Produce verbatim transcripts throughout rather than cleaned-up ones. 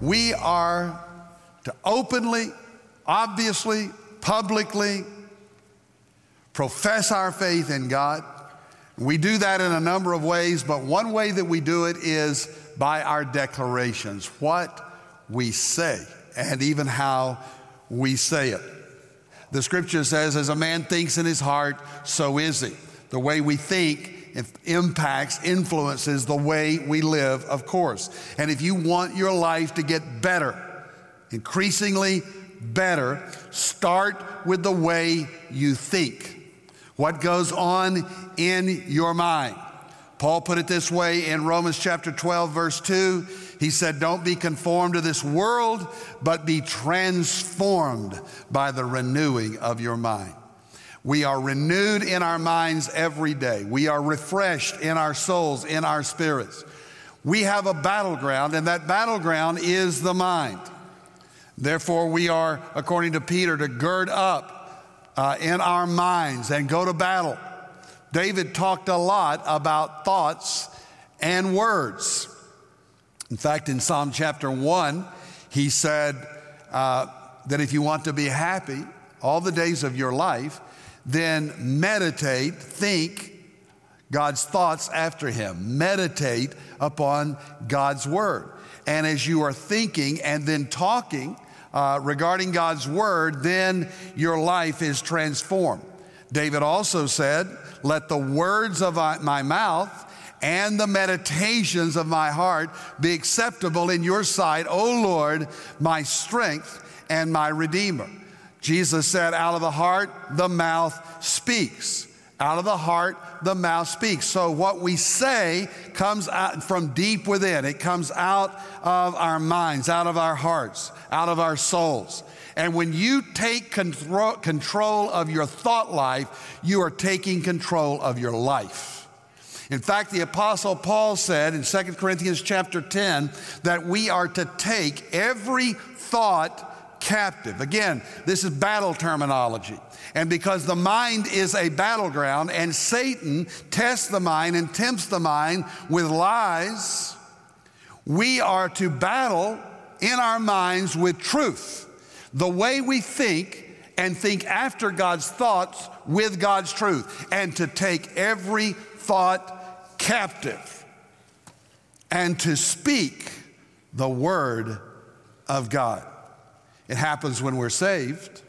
We are to openly, obviously, publicly profess our faith in God. We do that in a number of ways, but one way that we do it is by our declarations, what we say, and even how we say it. The scripture says, as a man thinks in his heart, so is he. The way we think impacts, influences the way we live, of course. And if you want your life to get better, increasingly better, start with the way you think. What goes on in your mind? Paul put it this way in Romans chapter twelve, verse two. He said, don't be conformed to this world, but be transformed by the renewing of your mind. We are renewed in our minds every day. We are refreshed in our souls, in our spirits. We have a battleground, and that battleground is the mind. Therefore, we are, according to Peter, to gird up uh, in our minds and go to battle. David talked a lot about thoughts and words. In fact, in Psalm chapter one, he said uh, that if you want to be happy all the days of your life, then meditate, think God's thoughts after him. Meditate upon God's word. And as you are thinking and then talking uh, regarding God's word, then your life is transformed. David also said, let the words of my mouth and the meditations of my heart be acceptable in your sight, O Lord, my strength and my redeemer. Jesus said, out of the heart, the mouth speaks. Out of the heart, the mouth speaks. So what we say comes out from deep within. It comes out of our minds, out of our hearts, out of our souls. And when you take control, control of your thought life, you are taking control of your life. In fact, the Apostle Paul said in Second Corinthians chapter ten that we are to take every thought captive. Again, this is battle terminology. And because the mind is a battleground and Satan tests the mind and tempts the mind with lies, we are to battle in our minds with truth. The way we think and think after God's thoughts with God's truth, and to take every thought captive and to speak the word of God. It happens when we're saved.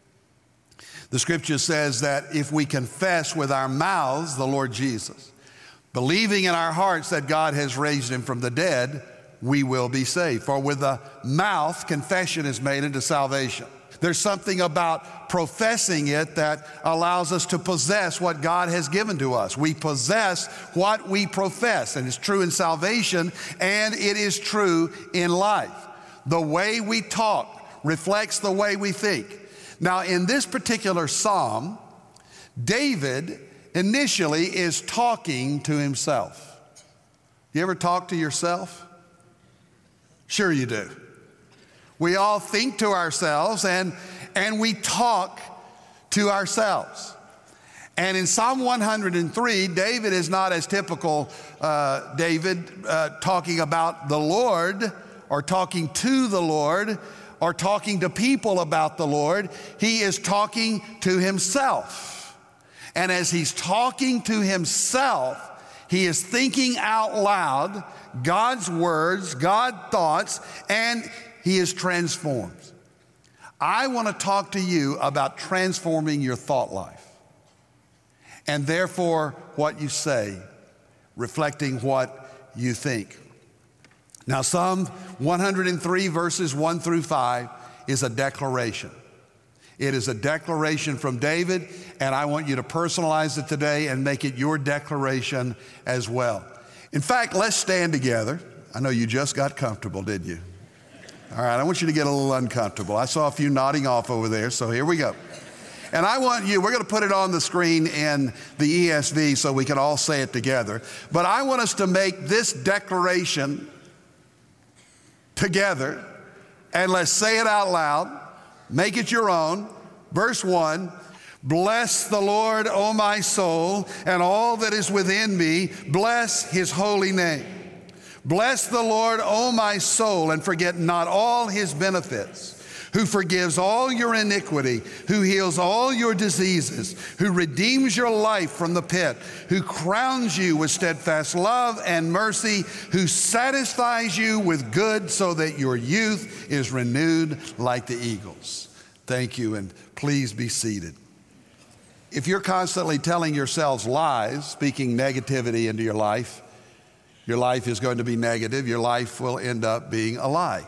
The scripture says that if we confess with our mouths the Lord Jesus, believing in our hearts that God has raised him from the dead, we will be saved. For with the mouth, confession is made unto salvation. There's something about professing it that allows us to possess what God has given to us. We possess what we profess, and it's true in salvation, and it is true in life. The way we talk reflects the way we think. Now, in this particular psalm, David initially is talking to himself. You ever talk to yourself? Sure you do. We all think to ourselves and, and we talk to ourselves. And in Psalm one hundred three, David is not as typical uh, David uh, talking about the Lord or talking to the Lord or talking to people about the Lord. He is talking to himself. And as he's talking to himself, he is thinking out loud God's words, God's thoughts, and he is transformed. I want to talk to you about transforming your thought life, and therefore what you say, reflecting what you think. Now, Psalm one hundred three, verses one through five is a declaration. It is a declaration from David, and I want you to personalize it today and make it your declaration as well. In fact, let's stand together. I know you just got comfortable, didn't you? All right, I want you to get a little uncomfortable. I saw a few nodding off over there, so here we go. And I want you, we're going to put it on the screen in the E S V so we can all say it together. But I want us to make this declaration together, and let's say it out loud. Make it your own. Verse one, bless the Lord, O my soul, and all that is within me. Bless his holy name. Bless the Lord, O my soul, and forget not all his benefits, who forgives all your iniquity, who heals all your diseases, who redeems your life from the pit, who crowns you with steadfast love and mercy, who satisfies you with good so that your youth is renewed like the eagles. Thank you, and please be seated. If you're constantly telling yourselves lies, speaking negativity into your life, your life is going to be negative. Your life will end up being a lie.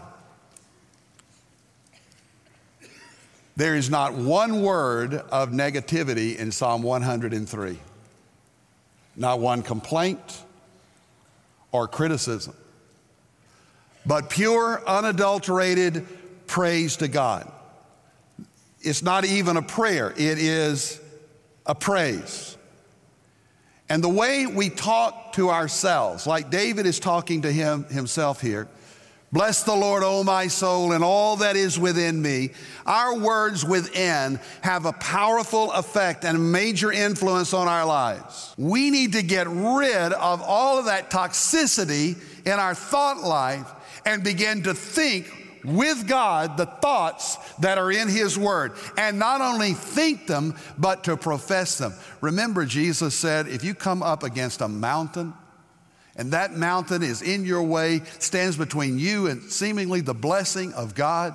There is not one word of negativity in Psalm one hundred three. Not one complaint or criticism, but pure, unadulterated praise to God. It's not even a prayer, it is a praise. And the way we talk to ourselves, like David is talking to him himself here, bless the Lord, O my soul, and all that is within me. Our words within have a powerful effect and a major influence on our lives. We need to get rid of all of that toxicity in our thought life and begin to think with God the thoughts that are in his word, and not only think them, but to profess them. Remember, Jesus said, if you come up against a mountain, and that mountain is in your way, stands between you and seemingly the blessing of God,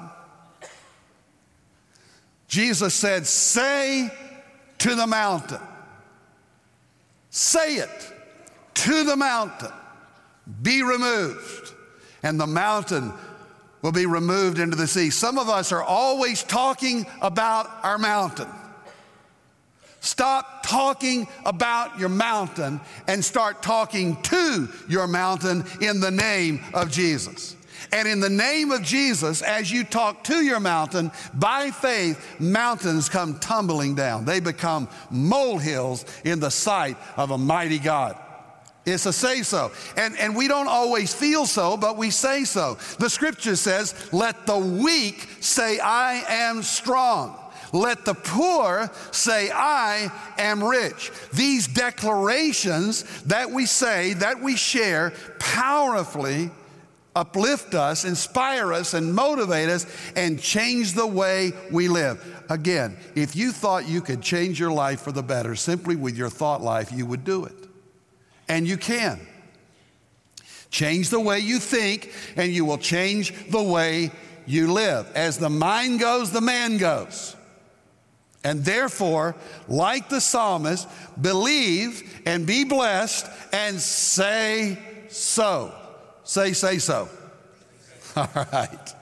Jesus said, say to the mountain, say it to the mountain, be removed, and the mountain will be removed into the sea. Some of us are always talking about our mountain. Stop talking about your mountain and start talking to your mountain in the name of Jesus. And in the name of Jesus, as you talk to your mountain, by faith, mountains come tumbling down. They become molehills in the sight of a mighty God. It's a say so. And, and we don't always feel so, but we say so. The scripture says, let the weak say, I am strong. Let the poor say, I am rich. These declarations that we say, that we share, powerfully uplift us, inspire us, and motivate us, and change the way we live. Again, if you thought you could change your life for the better simply with your thought life, you would do it. And you can. Change the way you think, and you will change the way you live. As the mind goes, the man goes. And therefore, like the psalmist, believe and be blessed and say so. Say, say so. All right.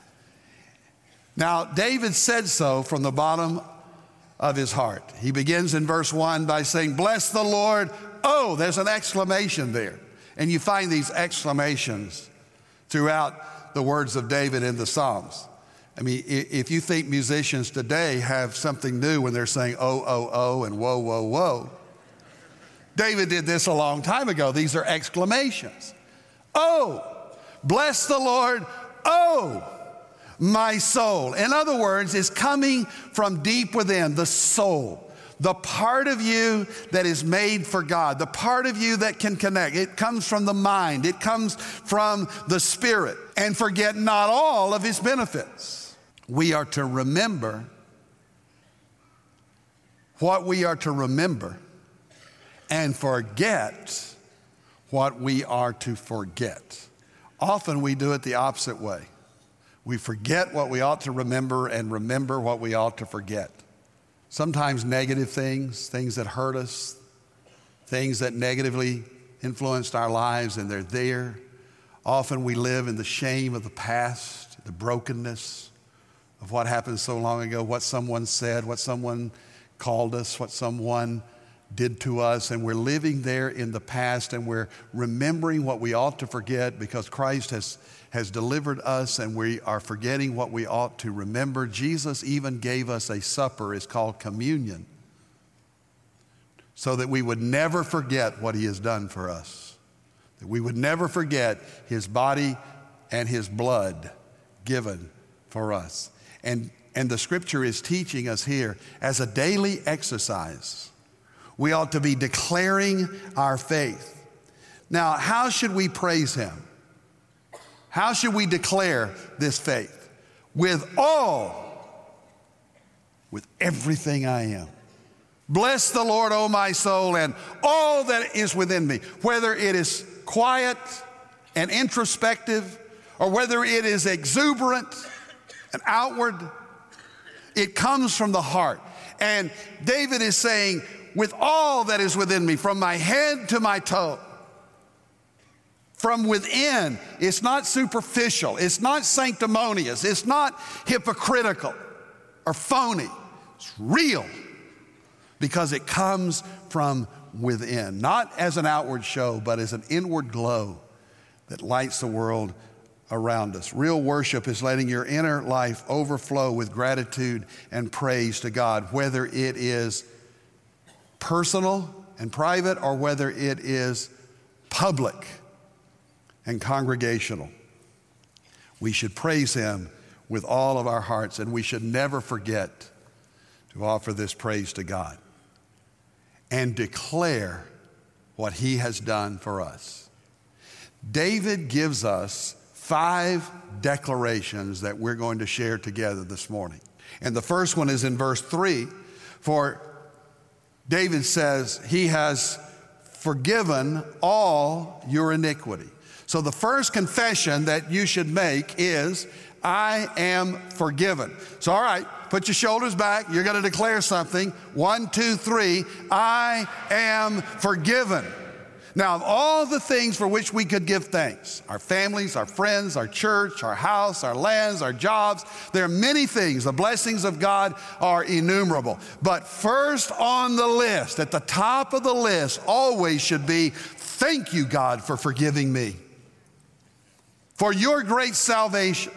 Now, David said so from the bottom of his heart. He begins in verse one by saying, bless the Lord. Oh, there's an exclamation there. And you find these exclamations throughout the words of David in the Psalms. I mean, if you think musicians today have something new when they're saying, oh, oh, oh, and whoa, whoa, whoa, David did this a long time ago. These are exclamations. Oh, bless the Lord. Oh, my soul. In other words, it's coming from deep within, the soul. The part of you that is made for God, the part of you that can connect. It comes from the mind. It comes from the spirit. And forget not all of his benefits. We are to remember what we are to remember and forget what we are to forget. Often we do it the opposite way. We forget what we ought to remember and remember what we ought to forget. Sometimes negative things, things that hurt us, things that negatively influenced our lives, and they're there. Often we live in the shame of the past, the brokenness of what happened so long ago, what someone said, what someone called us, what someone did to us, and we're living there in the past, and we're remembering what we ought to forget because Christ has has delivered us, and we are forgetting what we ought to remember. Jesus even gave us a supper. It's called communion, so that we would never forget what he has done for us, that we would never forget his body and his blood given for us. And, and the scripture is teaching us here, as a daily exercise, we ought to be declaring our faith. Now, how should we praise him? How should we declare this faith? With all, with everything I am. Bless the Lord, O my soul, and all that is within me, whether it is quiet and introspective, or whether it is exuberant and outward, it comes from the heart. And David is saying, with all that is within me, from my head to my toe, from within. It's not superficial. It's not sanctimonious. It's not hypocritical or phony. It's real because it comes from within, not as an outward show, but as an inward glow that lights the world around us. Real worship is letting your inner life overflow with gratitude and praise to God, whether it is personal and private or whether it is public and congregational. We should praise Him with all of our hearts, and we should never forget to offer this praise to God and declare what He has done for us. David gives us five declarations that we're going to share together this morning. And the first one is in verse three, for David says, He has forgiven all your iniquity. So the first confession that you should make is, I am forgiven. So, all right, put your shoulders back. You're going to declare something. One, two, three. I am forgiven. Now, of all the things for which we could give thanks, our families, our friends, our church, our house, our lands, our jobs, there are many things. The blessings of God are innumerable. But first on the list, at the top of the list, always should be, thank you, God, for forgiving me, for your great salvation,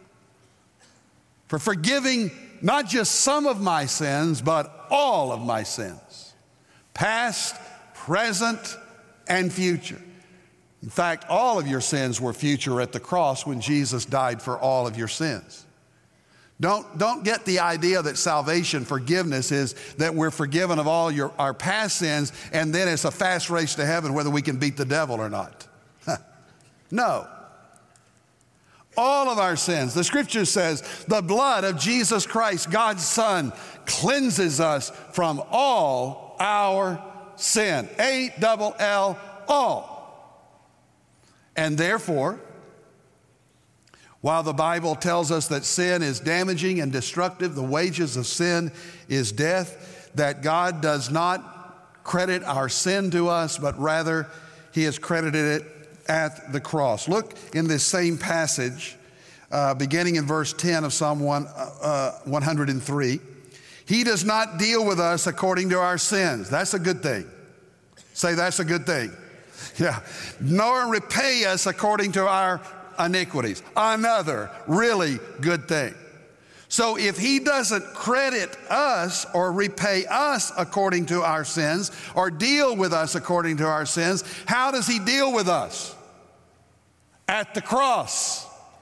for forgiving not just some of my sins, but all of my sins, past, present, and future. In fact, all of your sins were future at the cross when Jesus died for all of your sins. Don't, don't get the idea that salvation, forgiveness, is that we're forgiven of all your, our past sins, and then it's a fast race to heaven whether we can beat the devil or not. No. All of our sins. The scripture says the blood of Jesus Christ, God's Son, cleanses us from all our sin. A double L, all. And therefore, while the Bible tells us that sin is damaging and destructive, the wages of sin is death, that God does not credit our sin to us, but rather He has credited it at the cross. Look in this same passage, uh, beginning in verse ten of Psalm one, uh, one hundred three. He does not deal with us according to our sins. That's a good thing. Say, that's a good thing. Yeah. Nor repay us according to our iniquities. Another really good thing. So if He doesn't credit us or repay us according to our sins or deal with us according to our sins, how does He deal with us? At the cross.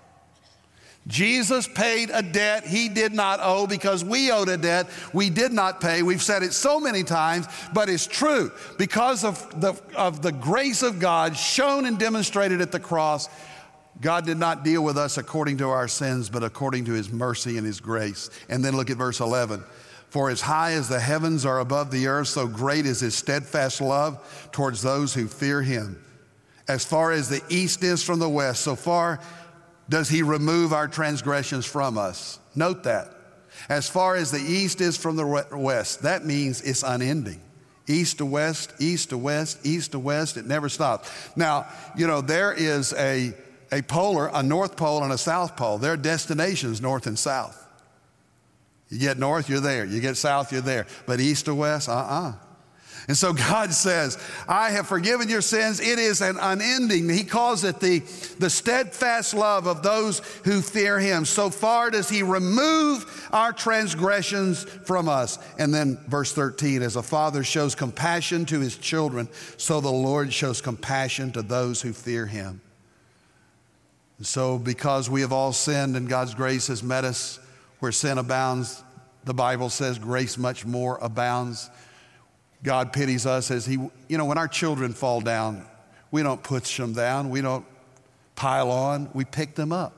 Jesus paid a debt He did not owe because we owed a debt we did not pay. We've said it so many times, but it's true. Because of the, of the grace of God shown and demonstrated at the cross, God did not deal with us according to our sins, but according to His mercy and His grace. And then look at verse eleven. For as high as the heavens are above the earth, so great is His steadfast love towards those who fear Him. As far as the east is from the west, so far does He remove our transgressions from us. Note that. As far as the east is from the west, that means it's unending. East to west, east to west, east to west, it never stops. Now, you know, there is a, a polar, a north pole and a south pole. There are destinations north and south. You get north, you're there. You get south, you're there. But east to west, uh-uh. And so God says, I have forgiven your sins. It is an unending. He calls it the, the steadfast love of those who fear Him. So far does He remove our transgressions from us. And then verse thirteen, as a father shows compassion to his children, so the Lord shows compassion to those who fear Him. And so because we have all sinned and God's grace has met us where sin abounds, the Bible says grace much more abounds. God pities us as He, you know, when our children fall down, we don't push them down. We don't pile on, we pick them up.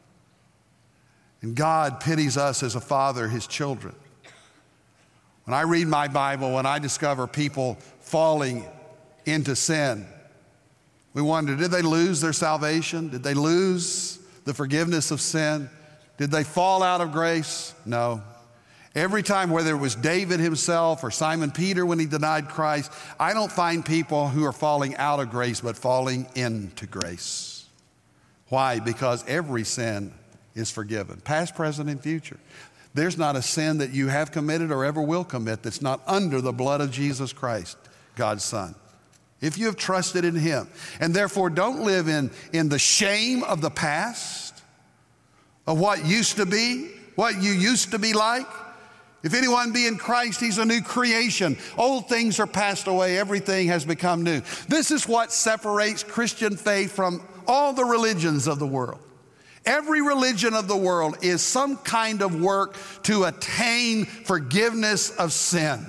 And God pities us as a father, his children. When I read my Bible, when I discover people falling into sin, we wonder, did they lose their salvation? Did they lose the forgiveness of sin? Did they fall out of grace? No. Every time, whether it was David himself or Simon Peter when he denied Christ, I don't find people who are falling out of grace, but falling into grace. Why? Because every sin is forgiven, past, present, and future. There's not a sin that you have committed or ever will commit that's not under the blood of Jesus Christ, God's Son. If you have trusted in him, and therefore don't live in, in the shame of the past, of what used to be, what you used to be like. If anyone be in Christ, he's a new creation. Old things are passed away. Everything has become new. This is what separates Christian faith from all the religions of the world. Every religion of the world is some kind of work to attain forgiveness of sin.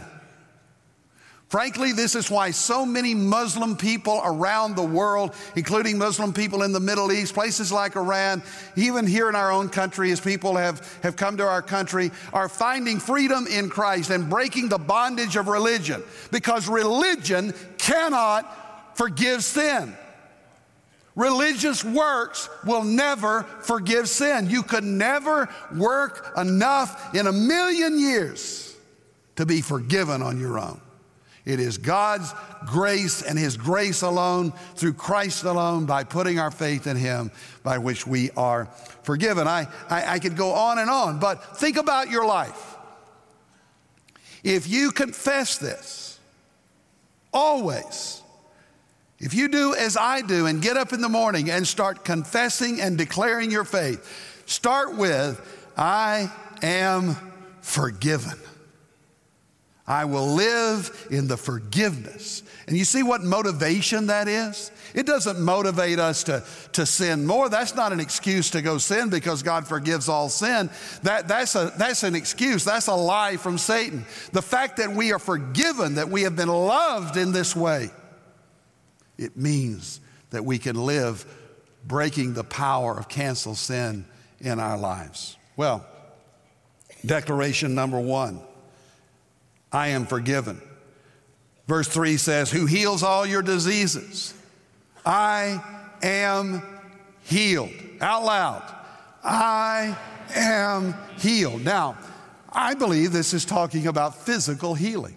Frankly, this is why so many Muslim people around the world, including Muslim people in the Middle East, places like Iran, even here in our own country as people have, have come to our country, are finding freedom in Christ and breaking the bondage of religion, because religion cannot forgive sin. Religious works will never forgive sin. You could never work enough in a million years to be forgiven on your own. It is God's grace and his grace alone, through Christ alone, by putting our faith in him, by which we are forgiven. I, I, I could go on and on, but think about your life. If you confess this, always, if you do as I do and get up in the morning and start confessing and declaring your faith, start with, I am forgiven. I will live in the forgiveness. And you see what motivation that is? It doesn't motivate us to, to sin more. That's not an excuse to go sin because God forgives all sin. That, that's, a, that's an excuse. That's a lie from Satan. The fact that we are forgiven, that we have been loved in this way, it means that we can live breaking the power of cancel sin in our lives. Well, declaration number one. I am forgiven. Verse three says, who heals all your diseases. I am healed. Out loud. I am healed. Now, I believe this is talking about physical healing.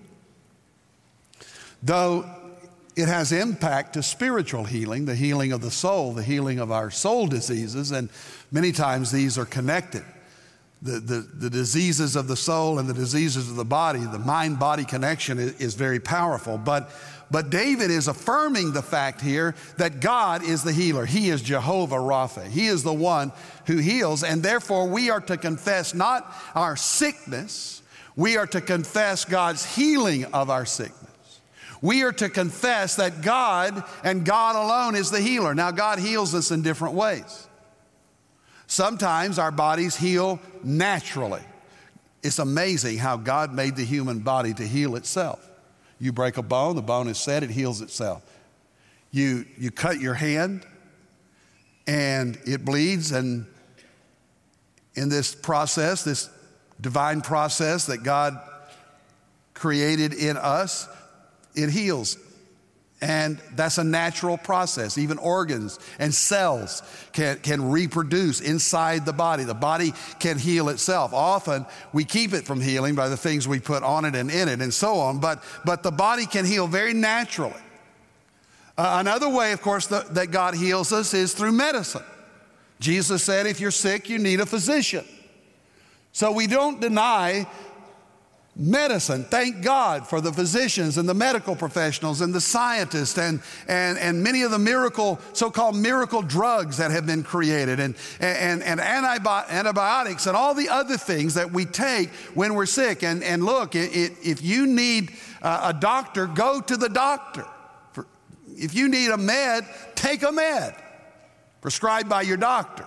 Though it has impact to spiritual healing, the healing of the soul, the healing of our soul diseases, and many times these are connected. The, the, the diseases of the soul and the diseases of the body, the mind-body connection is, is very powerful. But, but David is affirming the fact here that God is the healer. He is Jehovah Rapha. He is the one who heals, and therefore we are to confess not our sickness, we are to confess God's healing of our sickness. We are to confess that God and God alone is the healer. Now, God heals us in different ways. Sometimes our bodies heal naturally. It's amazing how God made the human body to heal itself. You break a bone, the bone is set, it heals itself. You, you cut your hand and it bleeds, and in this process, this divine process that God created in us, it heals. And that's a natural process. Even organs and cells can, can reproduce inside the body. The body can heal itself. Often we keep it from healing by the things we put on it and in it and so on, but, but the body can heal very naturally. Uh, another way, of course, the, that God heals us is through medicine. Jesus said, if you're sick, you need a physician. So we don't deny medicine. Thank God for the physicians and the medical professionals and the scientists and, and, and many of the miracle, so-called miracle drugs that have been created, and, and, and antibi- antibiotics and all the other things that we take when we're sick. And, and look, it, it, if you need a doctor, go to the doctor. For, if you need a med, take a med prescribed by your doctor.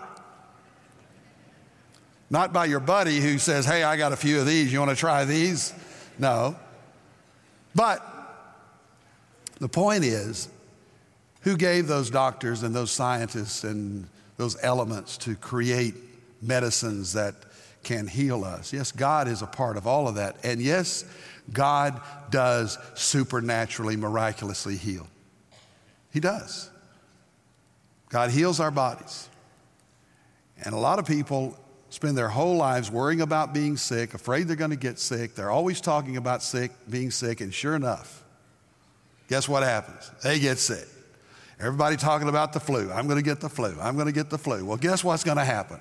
Not by your buddy who says, hey, I got a few of these, you want to try these? No. But the point is, Who gave those doctors and those scientists and those elements to create medicines that can heal us? Yes, God is a part of all of that. And yes, God does supernaturally, miraculously heal. He does. God heals our bodies. And a lot of people spend their whole lives worrying about being sick, afraid they're going to get sick. They're always talking about sick, being sick, and sure enough, guess what happens? They get sick. Everybody talking about the flu. I'm going to get the flu. I'm going to get the flu. Well, guess what's going to happen?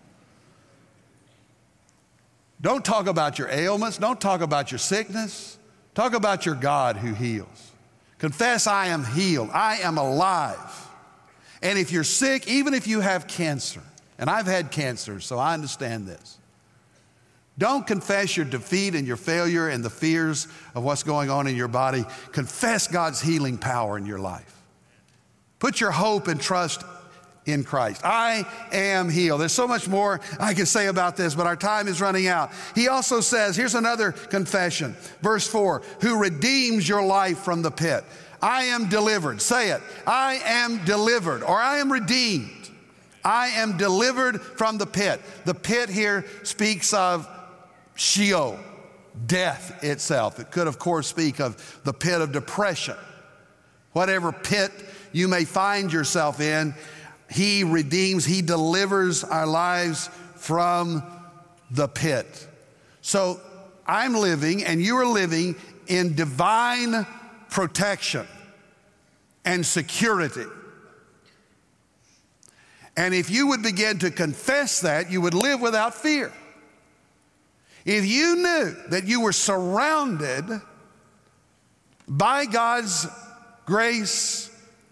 Don't talk about your ailments. Don't talk about your sickness. Talk about your God who heals. Confess, I am healed. I am alive. And if you're sick, even if you have cancer, and I've had cancer, so I understand this. Don't confess your defeat and your failure and the fears of what's going on in your body. Confess God's healing power in your life. Put your hope and trust in Christ. I am healed. There's so much more I can say about this, but our time is running out. He also says, here's another confession. Verse four, who redeems your life from the pit. I am delivered. Say it. I am delivered, or I am redeemed. I am delivered from the pit. The pit here speaks of Sheol, death itself. It could, of course, speak of the pit of depression. Whatever pit you may find yourself in, He redeems, He delivers our lives from the pit. So I'm living and you are living in divine protection and security. And if you would begin to confess that, you would live without fear. If you knew that you were surrounded by God's grace,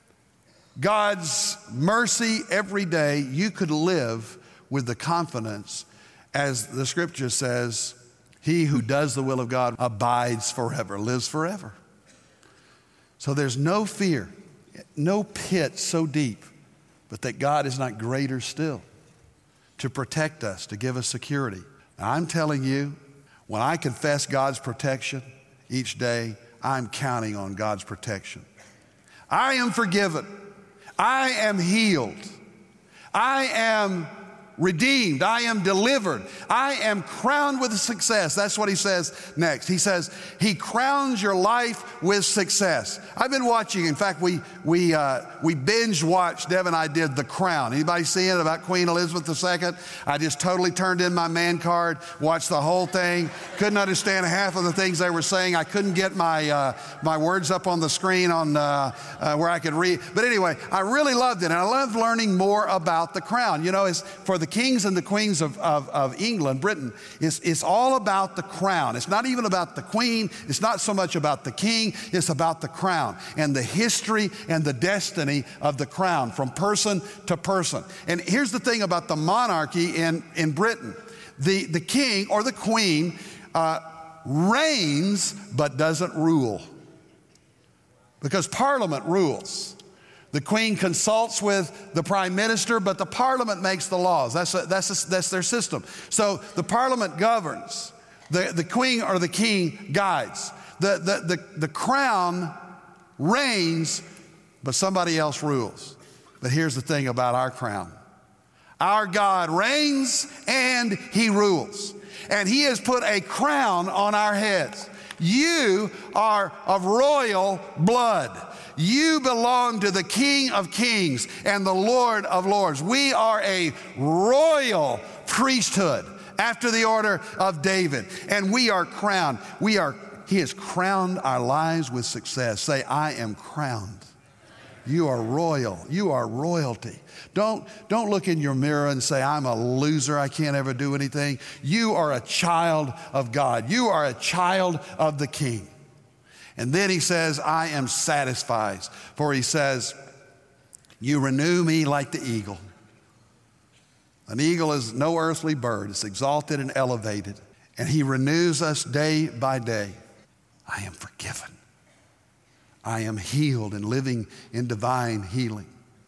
God's mercy every day, you could live with the confidence, as the scripture says, he who does the will of God abides forever, lives forever. So there's no fear, no pit so deep, but that God is not greater still to protect us, to give us security. Now, I'm telling you, when I confess God's protection each day, I'm counting on God's protection. I am forgiven. I am healed. I am redeemed. I am delivered. I am crowned with success. That's what he says next. He says, he crowns your life with success. I've been watching, in fact, we we uh, we binge watched, Deb and I did The Crown. Anybody see it about Queen Elizabeth the Second? I just totally turned in my man card, watched the whole thing, couldn't understand half of the things they were saying. I couldn't get my uh, my words up on the screen on uh, uh, where I could read. But anyway, I really loved it, and I loved learning more about the crown. You know, it's for the kings and the queens of, of, of England, Britain, it's, it's all about the crown. It's not even about the queen. It's not so much about the king. It's about the crown and the history and the destiny of the crown from person to person. And here's the thing about the monarchy in, in Britain. The, the king or the queen uh, reigns but doesn't rule, because Parliament rules. The Queen consults with the Prime Minister, but the Parliament makes the laws. That's, a, that's, a, that's their system. So the Parliament governs. The, the Queen or the King guides. The, the, the, the crown reigns, but somebody else rules. But here's the thing about our crown. Our God reigns and He rules. And He has put a crown on our heads. You are of royal blood. You belong to the King of Kings and the Lord of Lords. We are a royal priesthood after the order of David. And we are crowned. We are, He has crowned our lives with success. Say, I am crowned. You are royal. You are royalty. Don't, don't look in your mirror and say, I'm a loser. I can't ever do anything. You are a child of God. You are a child of the King. And then he says, I am satisfied. For he says, you renew me like the eagle. An eagle is no earthly bird. It's exalted and elevated. And He renews us day by day. I am forgiven. I am healed and living in divine healing.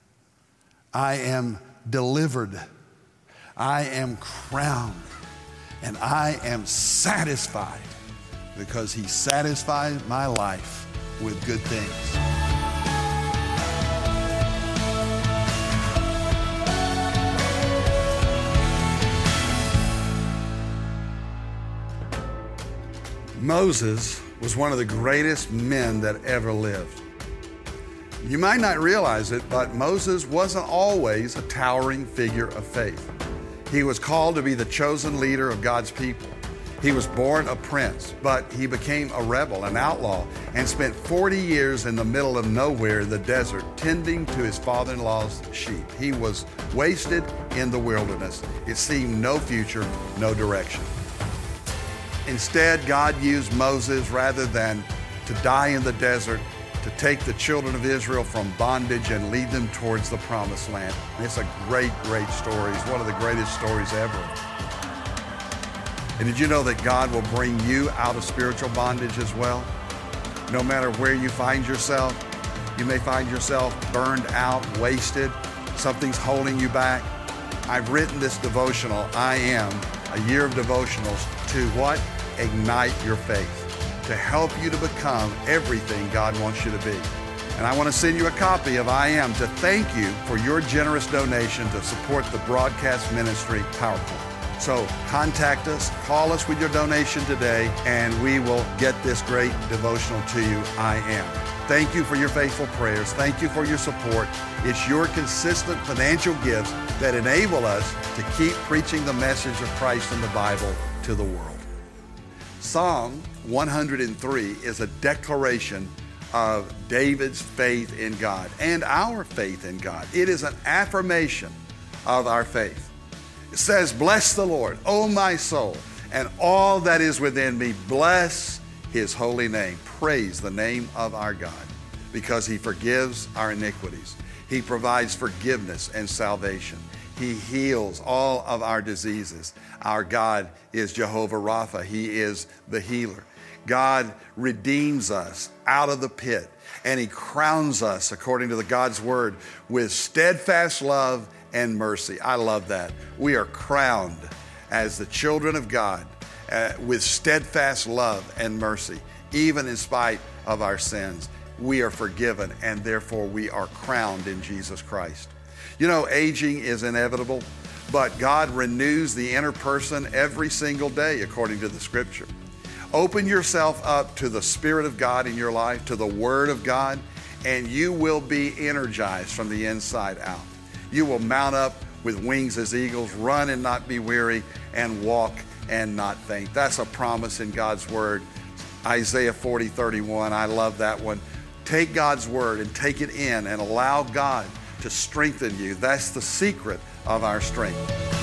I am delivered. I am crowned. And I am satisfied, because He satisfies my life with good things. Moses was one of the greatest men that ever lived. You might not realize it, but Moses wasn't always a towering figure of faith. He was called to be the chosen leader of God's people. He was born a prince, but he became a rebel, an outlaw, and spent forty years in the middle of nowhere in the desert, tending to his father-in-law's sheep. He was wasted in the wilderness. It seemed no future, no direction. Instead, God used Moses rather than to die in the desert, to take the children of Israel from bondage and lead them towards the promised land. And it's a great, great story. It's one of the greatest stories ever. And did you know that God will bring you out of spiritual bondage as well? No matter where you find yourself, you may find yourself burned out, wasted, something's holding you back. I've written this devotional, I Am, a year of devotionals to what? Ignite your faith, to help you to become everything God wants you to be. And I want to send you a copy of I Am to thank you for your generous donation to support the broadcast ministry PowerPoint. So contact us, call us with your donation today, and we will get this great devotional to you, I Am. Thank you for your faithful prayers. Thank you for your support. It's your consistent financial gifts that enable us to keep preaching the message of Christ in the Bible to the world. Psalm one hundred three is a declaration of David's faith in God and our faith in God. It is an affirmation of our faith. It says, bless the Lord, O my soul, and all that is within me. Bless his holy name. Praise the name of our God, because he forgives our iniquities. He provides forgiveness and salvation. He heals all of our diseases. Our God is Jehovah Rapha. He is the healer. God redeems us out of the pit, and he crowns us, according to the God's word, with steadfast love and mercy. I love that. We are crowned as the children of God uh, with steadfast love and mercy, even in spite of our sins. We are forgiven, and therefore we are crowned in Jesus Christ. You know, aging is inevitable, but God renews the inner person every single day, according to the scripture. Open yourself up to the Spirit of God in your life, to the Word of God, and you will be energized from the inside out. You will mount up with wings as eagles, run and not be weary, and walk and not faint. That's a promise in God's word. Isaiah forty thirty-one, I love that one. Take God's word and take it in and allow God to strengthen you. That's the secret of our strength.